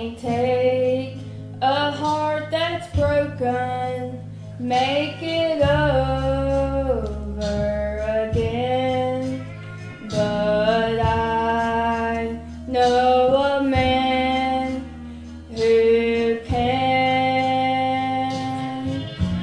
can't take a heart that's broken, make it over again. But I know a man who can.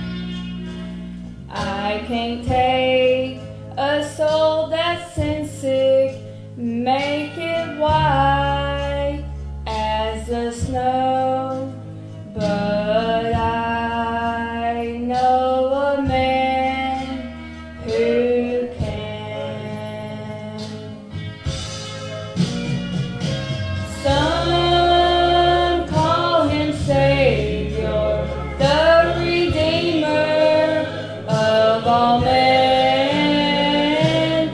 I can't take a soul that's sin sick, make it white as the snow. But I know a man who can. Some call him Savior, the Redeemer of all men.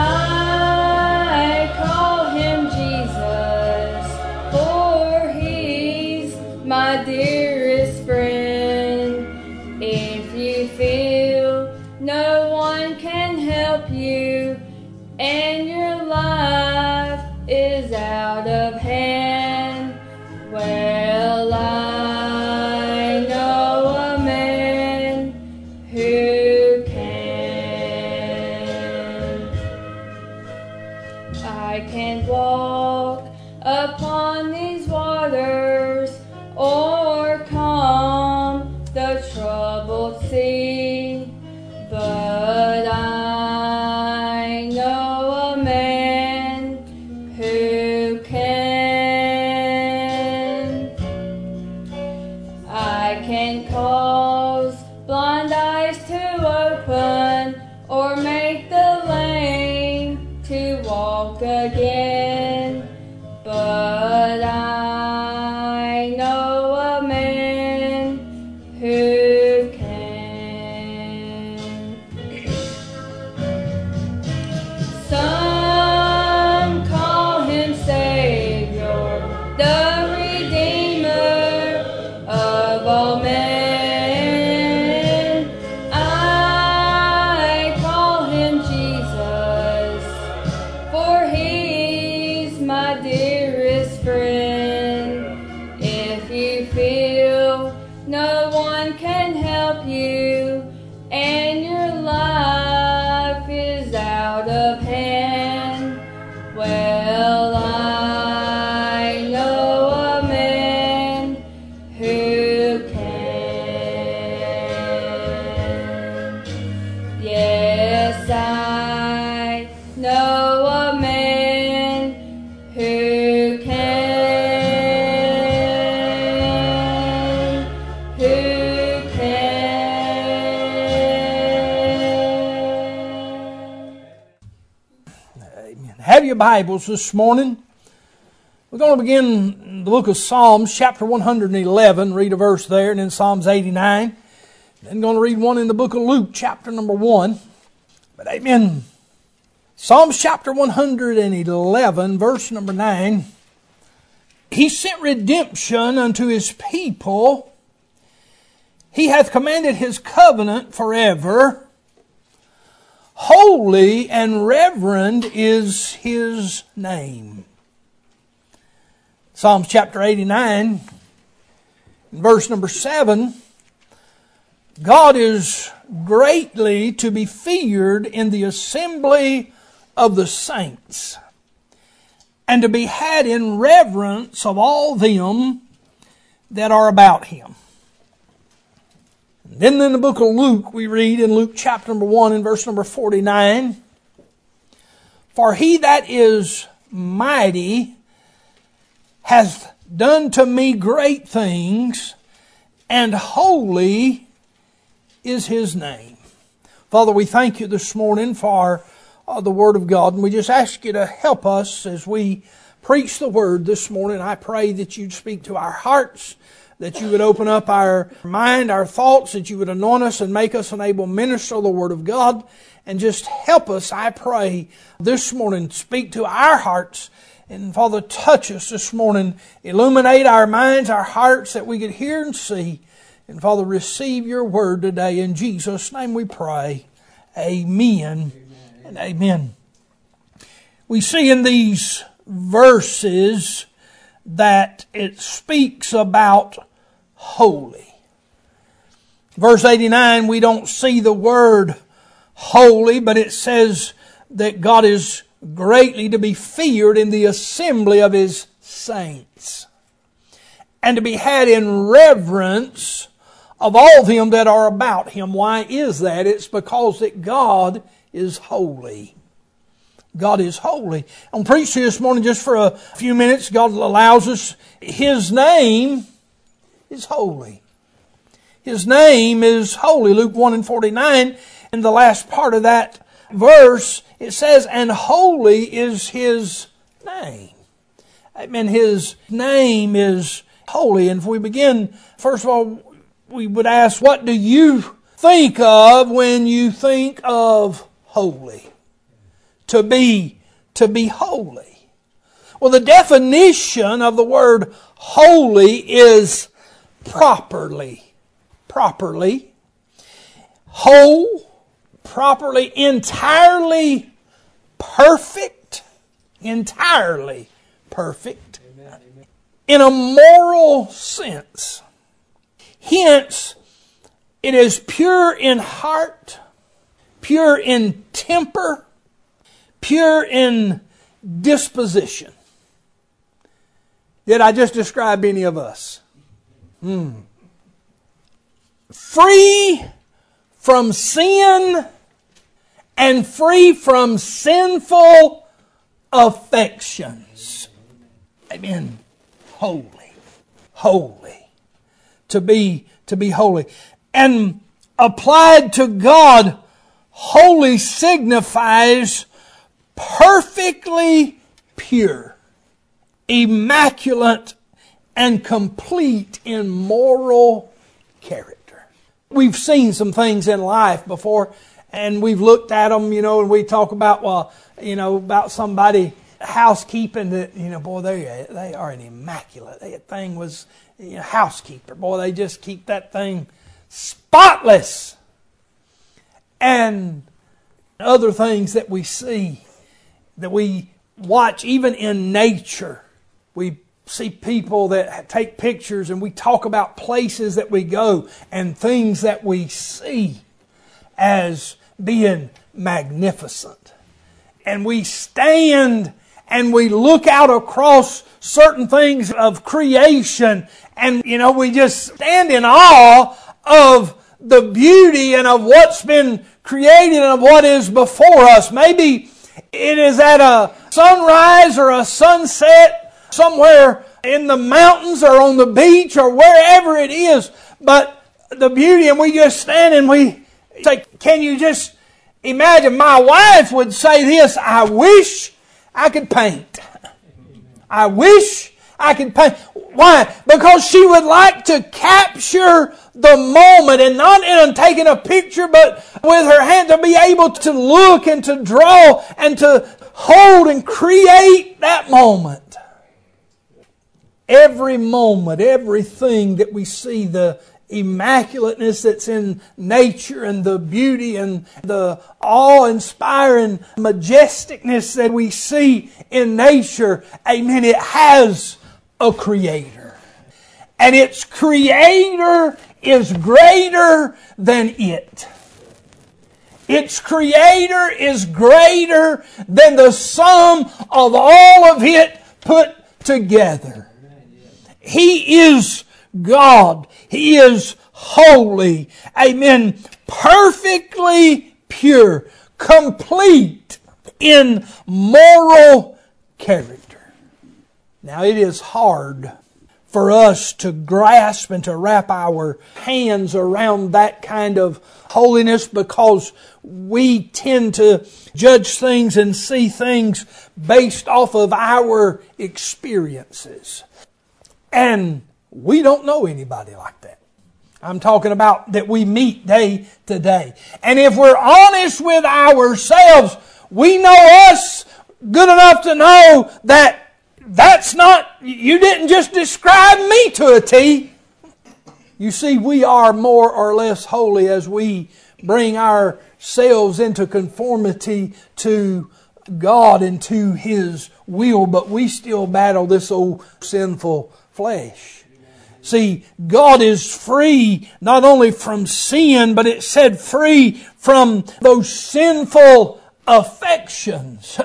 I call him Jesus, for he's my dearest friend. If you feel no one can help you and your life is out of hand, well, I know a man who can. I can't walk upon these waters or calm the troubled sea, but I know a man who can. I can cause blind eyes to open or make the lame to walk again, but I know a man who can. Some call him Savior, the Redeemer of all men. I call him Jesus, for he's my dearest friend. If you feel no one can help you and your life is out of hand, well, I know a man who can. Yes, I know a man who can, who can. Amen. Have your Bibles this morning. We're going to begin the book of Psalms, chapter 111, read a verse there, and then Psalms 89. Then going to read one in the book of Luke, chapter number 1. But amen. Psalms chapter 111, verse number 9. He sent redemption unto his people. He hath commanded his covenant forever. Holy and reverend is his name. Psalms chapter 89, verse number 7. God is greatly to be feared in the assembly of the saints, and to be had in reverence of all them that are about him. Then in the book of Luke, we read in Luke chapter number 1 and verse number 49, For he that is mighty hath done to me great things, and holy is his name. Father, we thank you this morning for the Word of God, and we just ask you to help us as we preach the Word this morning. I pray that you'd speak to our hearts, that you would open up our mind, our thoughts, that you would anoint us and make us an able minister of the Word of God, and just help us, I pray, this morning. Speak to our hearts, and Father, touch us this morning. Illuminate our minds, our hearts, that we could hear and see. And Father, receive your Word today. In Jesus' name we pray. Amen. And amen. We see in these verses that it speaks about holy. Verse 89, we don't see the word holy, but it says that God is greatly to be feared in the assembly of His saints, and to be had in reverence of all them that are about Him. Why is that? It's because that God is holy. God is holy. I'm preaching this morning just for a few minutes. God allows us. His name is holy. His name is holy. Luke 1:49, in the last part of that verse, it says, and holy is His name. I mean, His name is holy. And if we begin, first of all, we would ask, what do you think of when you think of holy? To be holy. Well, the definition of the word holy is properly. Properly. Whole. Properly. Entirely perfect. Entirely perfect. Amen. In a moral sense. Hence, it is pure in heart, pure in temper, pure in disposition. Did I just describe any of us? Free from sin and free from sinful affections. Amen. Holy. Holy. To be holy. And applied to God, holy signifies perfectly pure, immaculate, and complete in moral character. We've seen some things in life before, and we've looked at them, and we talk about, about somebody housekeeping that, boy, they are an immaculate. That thing was, housekeeper. Boy, they just keep that thing spotless. And other things that we see, that we watch even in nature. We see people that take pictures, and we talk about places that we go and things that we see as being magnificent. And we stand and we look out across certain things of creation, and we just stand in awe of the beauty and of what's been created and of what is before us. Maybe it is at a sunrise or a sunset somewhere in the mountains or on the beach or wherever it is, but the beauty, and we just stand and we say, can you just imagine? My wife would say this, I wish I could paint. I wish I could paint. Why? Because she would like to capture the moment, and not in taking a picture, but with her hand, to be able to look and to draw and to hold and create that moment. Every moment, everything that we see, the immaculateness that's in nature and the beauty and the awe-inspiring majesticness that we see in nature, amen, it has a creator. And its creator is greater than it. Its creator is greater than the sum of all of it put together. He is God. He is holy. Amen. Perfectly pure. Complete in moral character. Now, it is hard for us to grasp and to wrap our hands around that kind of holiness, because we tend to judge things and see things based off of our experiences. And we don't know anybody like that. I'm talking about that we meet day to day. And if we're honest with ourselves, we know us good enough to know that that's not, you didn't just describe me to a T. You see, we are more or less holy as we bring ourselves into conformity to God and to His will, but we still battle this old sinful flesh. See, God is free not only from sin, but it said free from those sinful affections.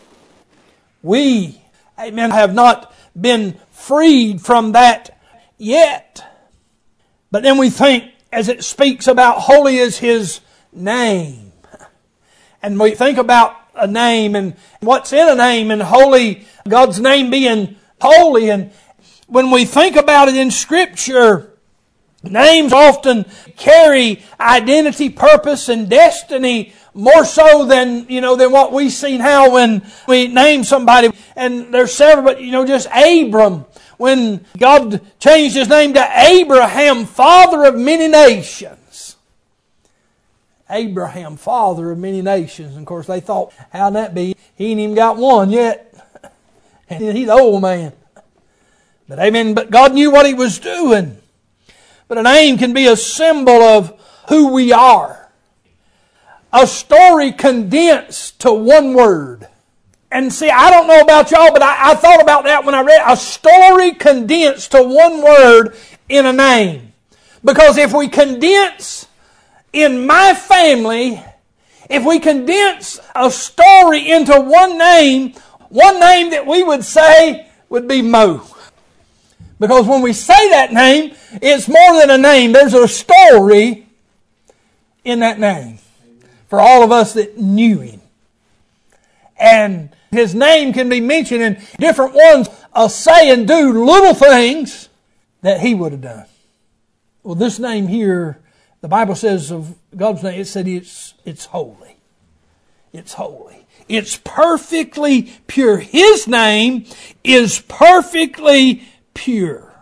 We, amen, have not been freed from that yet. But then we think, as it speaks about holy is His name. And we think about a name and what's in a name and holy, God's name being holy. And when we think about it in Scripture, names often carry identity, purpose, and destiny more so than what we see now when we name somebody. And there's several, but just Abram. When God changed his name to Abraham, father of many nations. Abraham, father of many nations. And of course they thought, how'd that be? He ain't even got one yet. And he's an old man. But amen, but God knew what He was doing. But a name can be a symbol of who we are. A story condensed to one word. And see, I don't know about y'all, but I thought about that when I read a story condensed to one word in a name. Because if we condense in my family, if we condense a story into one name that we would say would be Mo. Because when we say that name, it's more than a name. There's a story in that name for all of us that knew Him. And His name can be mentioned in different ones say and do little things that He would have done. Well, this name here, the Bible says of God's name, it said it's holy. It's holy. It's perfectly pure. His name is perfectly pure.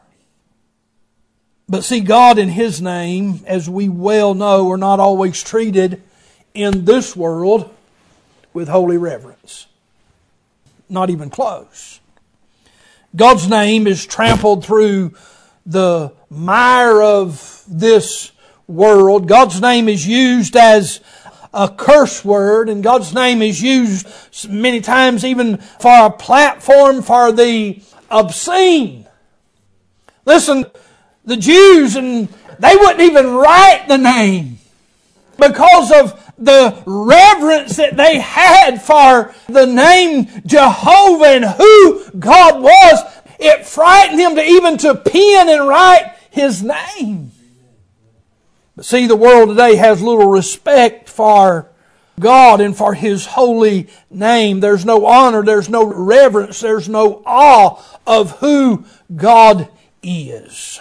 But see, God and His name, as we well know, are not always treated in this world with holy reverence. Not even close. God's name is trampled through the mire of this world. God's name is used as a curse word, and God's name is used many times even for a platform for the obscene. Listen, the Jews, and they wouldn't even write the name because of the reverence that they had for the name Jehovah and who God was. It frightened them to pen and write His name. But see, the world today has little respect for God and for His holy name. There's no honor, there's no reverence, there's no awe of who God is.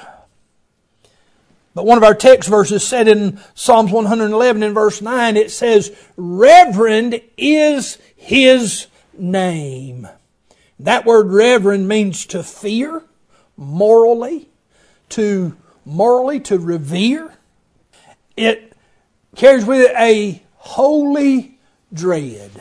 But one of our text verses said in Psalms 111 in verse 9, it says, "Reverend is His name." That word reverend means to fear, morally, to revere. It carries with it a holy dread.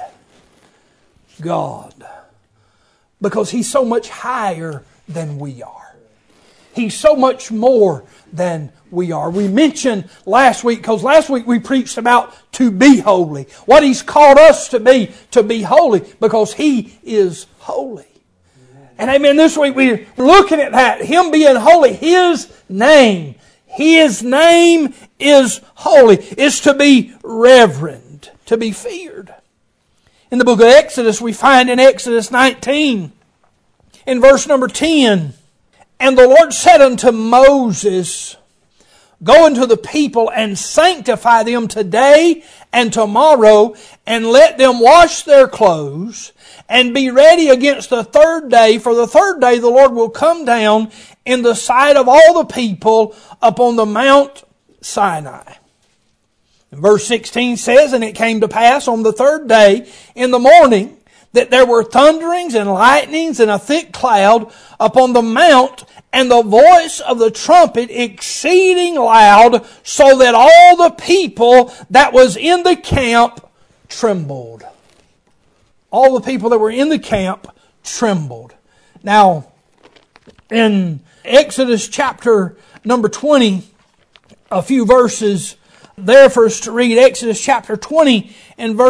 God. Because He's so much higher than we are. He's so much more than we are. We mentioned last week, because last week we preached about to be holy. What He's called us to be holy, because He is holy. And amen, this week we're looking at that, Him being holy, His name is holy. It's to be reverend, to be feared. In the book of Exodus, we find in Exodus 19, in verse number 10, "And the Lord said unto Moses, Go unto the people and sanctify them today and tomorrow, and let them wash their clothes, and be ready against the third day. For the third day the Lord will come down in the sight of all the people upon the Mount Sinai." And verse 16 says, "And it came to pass on the third day in the morning, that there were thunderings and lightnings and a thick cloud upon the mount, and the voice of the trumpet exceeding loud, so that all the people that was in the camp trembled." All the people that were in the camp trembled. Now, in Exodus chapter number 20, a few verses there for us to read. Exodus chapter 20 and verse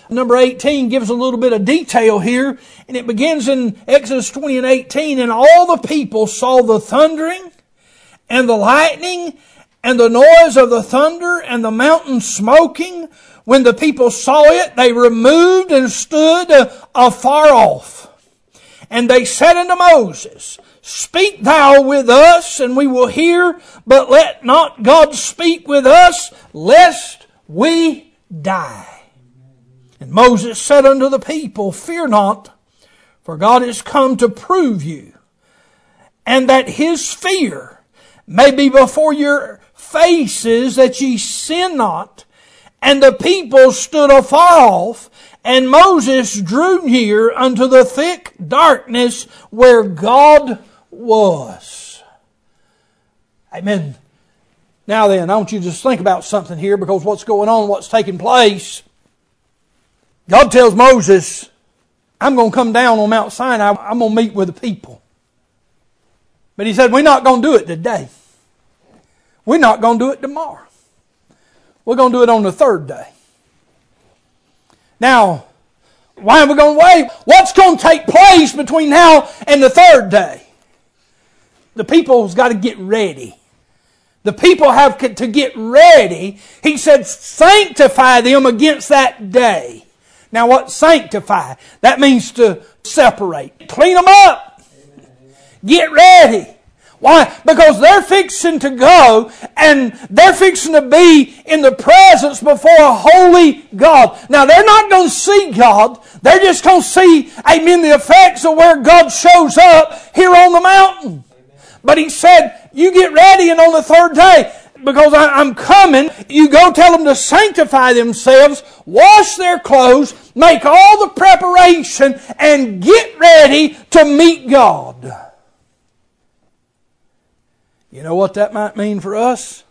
number 18 gives a little bit of detail here. And it begins in Exodus 20 and 18. And all the people saw the thundering and the lightning and the noise of the thunder and the mountain smoking. When the people saw it, they removed and stood afar off. And they said unto Moses, Speak thou with us, and we will hear, but let not God speak with us, lest we die. And Moses said unto the people, Fear not, for God is come to prove you, and that His fear may be before your faces, that ye sin not. And the people stood afar off, and Moses drew near unto the thick darkness where God was. Amen. Now then, I want you to just think about something here, because what's going on, what's taking place. God tells Moses, I'm going to come down on Mount Sinai. I'm going to meet with the people. But He said, we're not going to do it today. We're not going to do it tomorrow. We're going to do it on the third day. Now, why are we going to wait? What's going to take place between now and the third day? The people's got to get ready. The people have to get ready. He said, sanctify them against that day. Now what sanctify? That means to separate. Clean them up. Get ready. Why? Because they're fixing to go and they're fixing to be in the presence before a holy God. Now they're not going to see God. They're just going to see, amen, the effects of where God shows up here on the mountain. But He said, you get ready, and on the third day, because I'm coming, you go tell them to sanctify themselves, wash their clothes, make all the preparation, and get ready to meet God. You know what that might mean for us?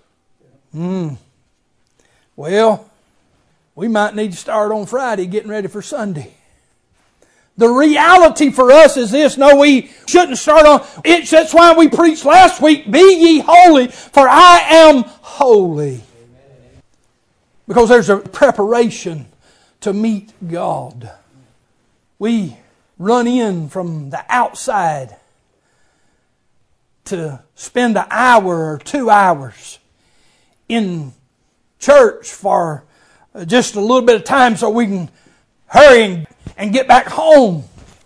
Well, we might need to start on Friday getting ready for Sunday. The reality for us is this. No, we shouldn't start on it. That's why we preached last week, Be ye holy, for I am holy. Because there's a preparation to meet God. We run in from the outside to spend an hour or 2 hours in church for just a little bit of time so we can hurry and get back home.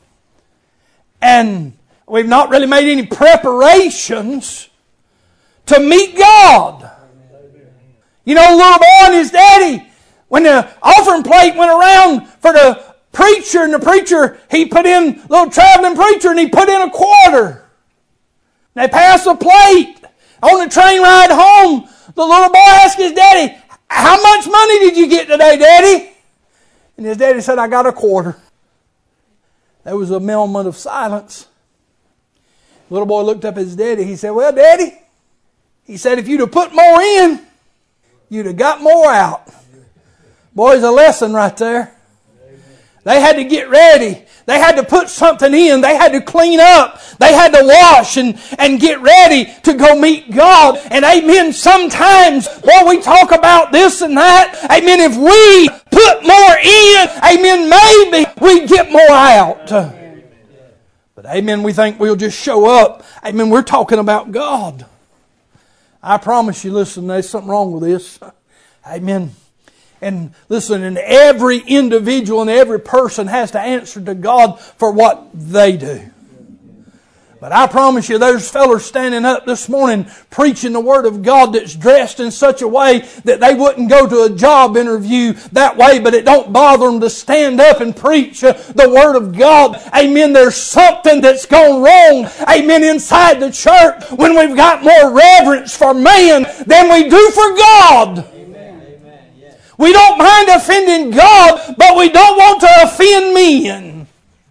And we've not really made any preparations to meet God. You know, the little boy and his daddy, when the offering plate went around for the preacher, and the preacher, he put in, little traveling preacher, and he put in a quarter. They passed the plate. On the train ride home, the little boy asked his daddy, how much money did you get today, Daddy? And his daddy said, I got a quarter. There was a moment of silence. The little boy looked up at his daddy. He said, well, Daddy, he said, if you'd have put more in, you'd have got more out. Boy, there's a lesson right there. They had to get ready. They had to put something in. They had to clean up. They had to wash and get ready to go meet God. And amen, sometimes, while we talk about this and that, amen, if we put more in, amen, maybe we get more out. But amen, we think we'll just show up. Amen, we're talking about God. I promise you, listen, there's something wrong with this. Amen. And listen, and every individual and every person has to answer to God for what they do. But I promise you, there's fellas standing up this morning preaching the Word of God that's dressed in such a way that they wouldn't go to a job interview that way, but it don't bother them to stand up and preach the Word of God. Amen. There's something that's gone wrong, amen, inside the church when we've got more reverence for man than we do for God. We don't mind offending God, but we don't want to offend men.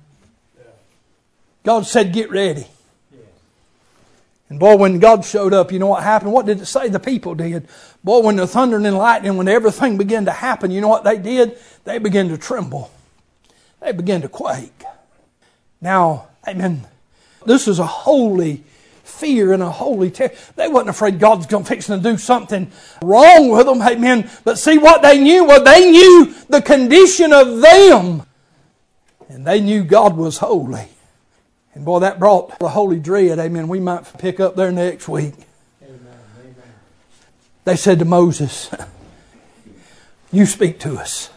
God said, get ready. And boy, when God showed up, you know what happened? What did it say the people did? Boy, when the thunder and lightning, when everything began to happen, you know what they did? They began to tremble. They began to quake. Now, amen, this is a holy fear and a holy terror. They wasn't afraid God's going to fix to do something wrong with them. Amen. But see what they knew? Well, they knew the condition of them. And they knew God was holy. And boy, that brought the holy dread. Amen. We might pick up there next week. Amen. They said to Moses, you speak to us.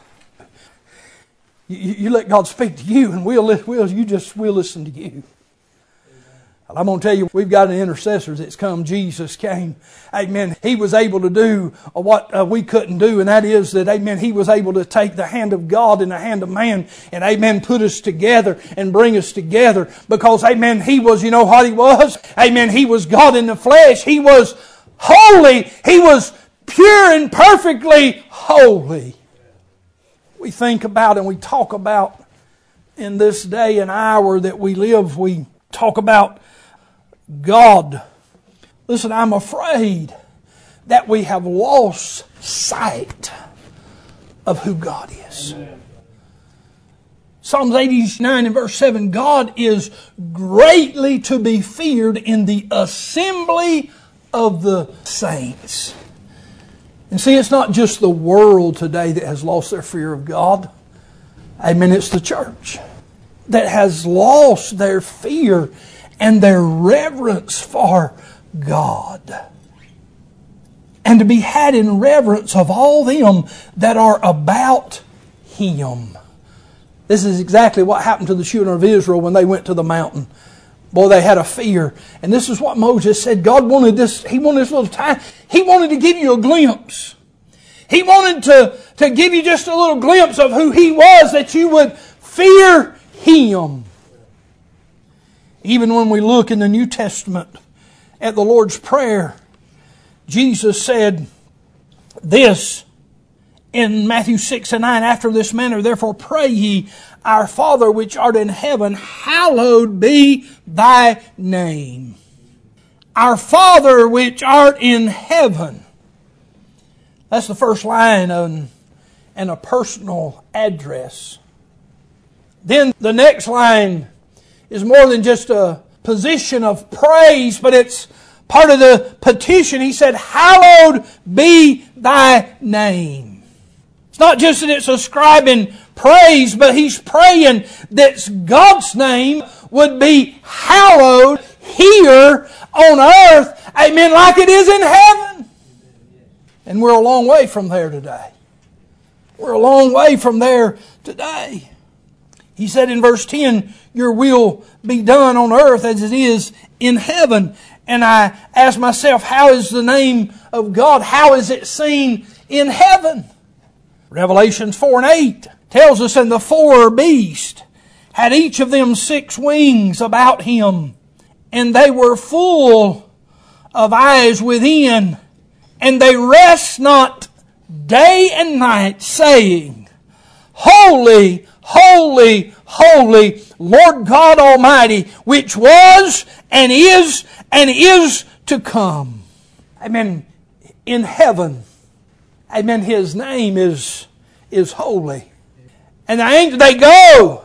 You let God speak to you, and we'll listen to you. I'm going to tell you, we've got an intercessor that's come. Jesus came. Amen. He was able to do what we couldn't do, and that is that, amen, He was able to take the hand of God and the hand of man and, amen, put us together and bring us together because, amen, He was, you know what He was? Amen, He was God in the flesh. He was holy. He was pure and perfectly holy. We think about and we talk about in this day and hour that we live, we talk about God. Listen, I'm afraid that we have lost sight of who God is. Amen. Psalms 89 and verse 7, God is greatly to be feared in the assembly of the saints. And see, it's not just the world today that has lost their fear of God. Amen. It's the church that has lost their fear and their reverence for God. And to be had in reverence of all them that are about Him. This is exactly what happened to the children of Israel when they went to the mountain. Boy, they had a fear. And this is what Moses said. God wanted this. He wanted this little time. He wanted to give you a glimpse. He wanted to give you just a little glimpse of who He was, that you would fear Him. Even when we look in the New Testament at the Lord's Prayer, Jesus said this in Matthew 6 and 9, after this manner, therefore pray ye, our Father which art in heaven, hallowed be thy name. Our Father which art in heaven. That's the first line and a personal address. Then the next line is more than just a position of praise, but it's part of the petition. He said, hallowed be thy name. It's not just that it's ascribing praise, but he's praying that God's name would be hallowed here on earth, amen, like it is in heaven. And we're a long way from there today. We're a long way from there today. He said in verse 10, your will be done on earth as it is in heaven. And I asked myself, how is the name of God? How is it seen in heaven? Revelations 4 and 8 tells us, and the four beasts had each of them 6 wings about him, and they were full of eyes within, and they rest not day and night, saying, Holy, holy, holy, Lord God Almighty, which was and is to come. Amen. In heaven, amen, His name is holy. And the angels, they go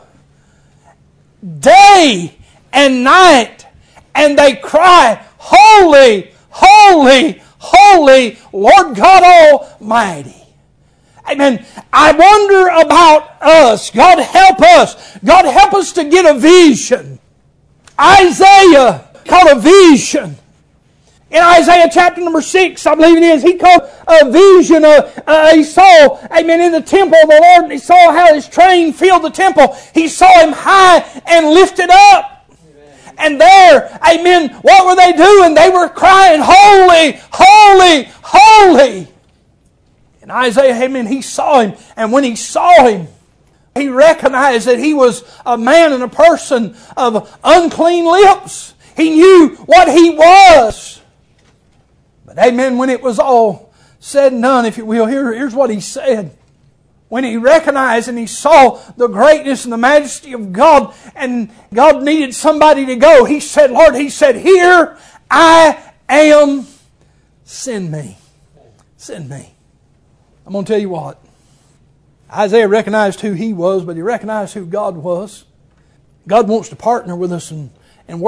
day and night, and they cry, Holy, holy, holy, Lord God Almighty. Amen. I wonder about us. God help us. God help us to get a vision. Isaiah called a vision. In Isaiah chapter number 6, I believe it is, he called a vision. He saw, amen, in the temple of the Lord, and he saw how His train filled the temple. He saw Him high and lifted up. Amen. And there, amen, what were they doing? They were crying, Holy, holy, holy. And Isaiah, amen, he saw Him. And when he saw Him, he recognized that he was a man and a person of unclean lips. He knew what he was. But amen, when it was all said and done, if you will, here's what he said. When he recognized and he saw the greatness and the majesty of God, and God needed somebody to go, he said, Lord, he said, here I am, send me. Send me. I'm going to tell you what. Isaiah recognized who he was, but he recognized who God was. God wants to partner with us and work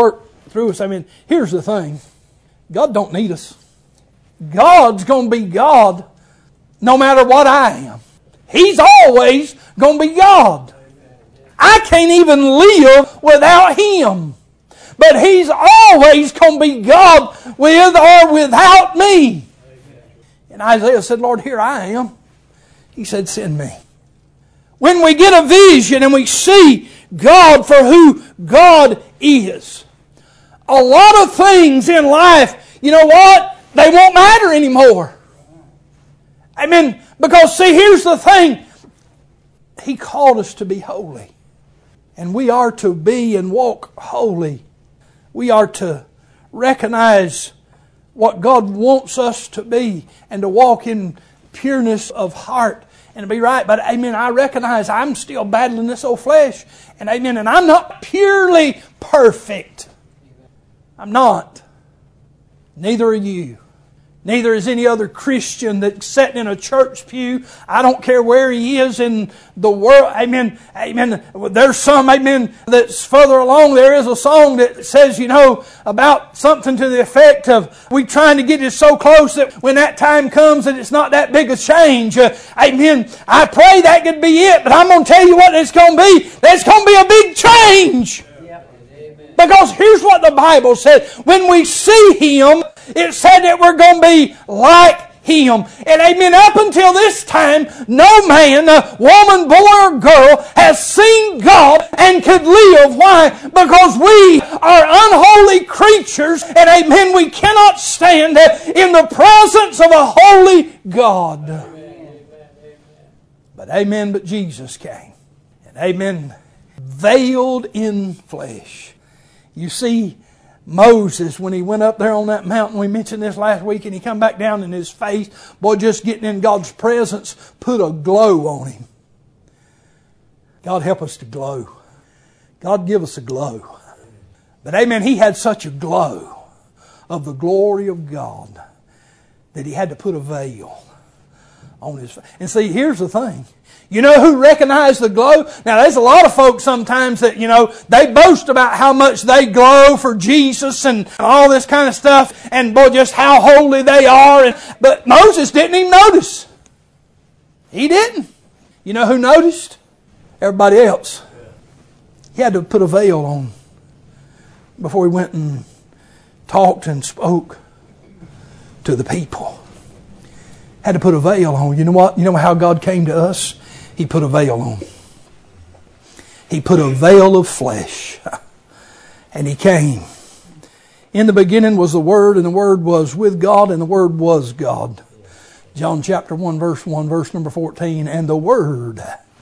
through us. I mean, here's the thing. God don't need us. God's going to be God no matter what I am. He's always going to be God. I can't even live without Him. But He's always going to be God with or without me. And Isaiah said, Lord, here I am. He said, send me. When we get a vision and we see God for who God is, a lot of things in life, you know what? They won't matter anymore. I mean, because see, here's the thing. He called us to be holy. And we are to be and walk holy. We are to recognize what God wants us to be and to walk in pureness of heart and to be right. But amen, I recognize I'm still battling this old flesh. And amen, and I'm not purely perfect. I'm not. Neither are you. Neither is any other Christian that's sitting in a church pew. I don't care where he is in the world. Amen. Amen. There's some, amen, that's further along. There is a song that says, you know, about something to the effect of we trying to get it so close that when that time comes that it's not that big a change. Amen. I pray that could be it, but I'm going to tell you what it's going to be. There's going to be a big change. Because here's what the Bible said. When we see Him, it said that we're going to be like Him. And amen, up until this time, no man, woman, boy or girl has seen God and could live. Why? Because we are unholy creatures and amen, we cannot stand in the presence of a holy God. But amen, but Jesus came. And amen, veiled in flesh. You see, Moses, when he went up there on that mountain, we mentioned this last week, and he come back down in his face, boy, just getting in God's presence, put a glow on him. God help us to glow. God give us a glow. But amen, he had such a glow of the glory of God that he had to put a veil on his face. And see, here's the thing. You know who recognized the glow? Now, there's a lot of folks sometimes that, you know, they boast about how much they glow for Jesus and all this kind of stuff. And, boy, just how holy they are. But Moses didn't even notice. He didn't. You know who noticed? Everybody else. He had to put a veil on before he went and talked and spoke to the people. Had to put a veil on. You know what? You know how God came to us? He put a veil on. He put a veil of flesh. And He came. In the beginning was the Word, and the Word was with God, and the Word was God. John chapter 1, verse 1, verse number 14. And the Word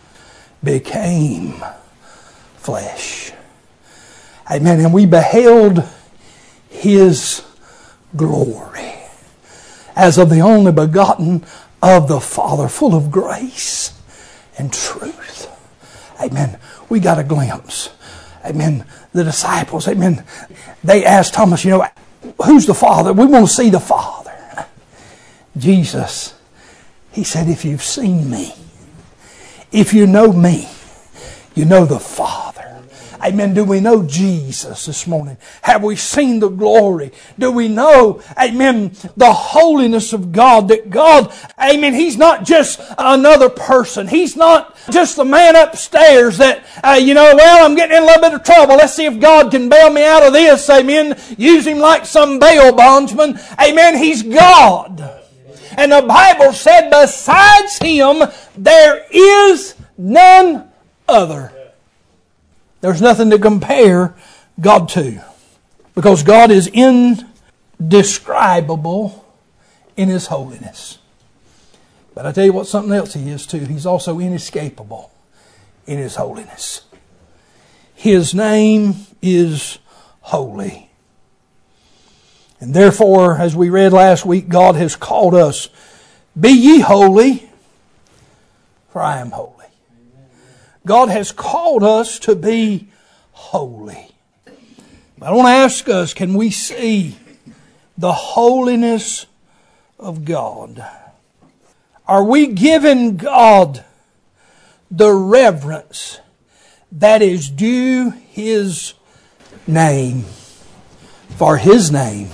became flesh. Amen. And we beheld His glory as of the only begotten of the Father, full of grace and truth. Amen. We got a glimpse. Amen. The disciples, amen, they asked Thomas, you know, who's the Father? We want to see the Father. Jesus, He said, if you've seen me, if you know me, you know the Father. Amen. Do we know Jesus this morning? Have we seen the glory? Do we know, amen, the holiness of God? That God, amen, He's not just another person. He's not just the man upstairs that, well, I'm getting in a little bit of trouble. Let's see if God can bail me out of this. Amen. Use Him like some bail bondsman. Amen. He's God. And the Bible said, besides Him, there is none other. There's nothing to compare God to. Because God is indescribable in His holiness. But I tell you what, something else He is too. He's also inescapable in His holiness. His name is holy. And therefore, as we read last week, God has called us, be ye holy, for I am holy. God has called us to be holy. But I want to ask us, can we see the holiness of God? Are we giving God the reverence that is due His name? For His name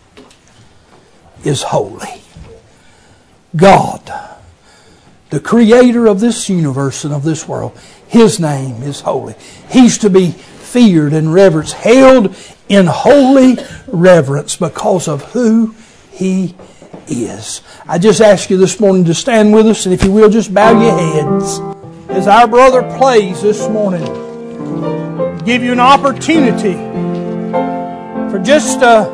is holy. God, the creator of this universe and of this world, His name is holy. He's to be feared and reverenced, held in holy reverence because of who He is. I just ask you this morning to stand with us, and if you will, just bow your heads as our brother plays this morning. Give you an opportunity for just a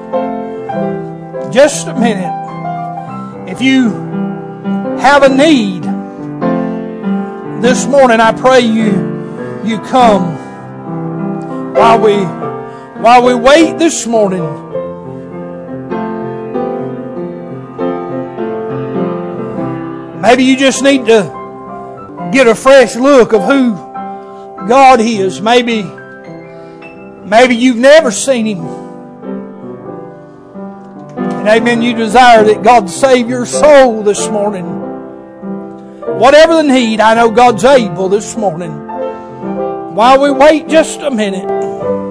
minute. If you have a need this morning, I pray you come while we wait this morning. Maybe you just need to get a fresh look of who God is. Maybe you've never seen Him. And amen, you desire that God save your soul this morning. Whatever the need, I know God's able this morning. While we wait just a minute.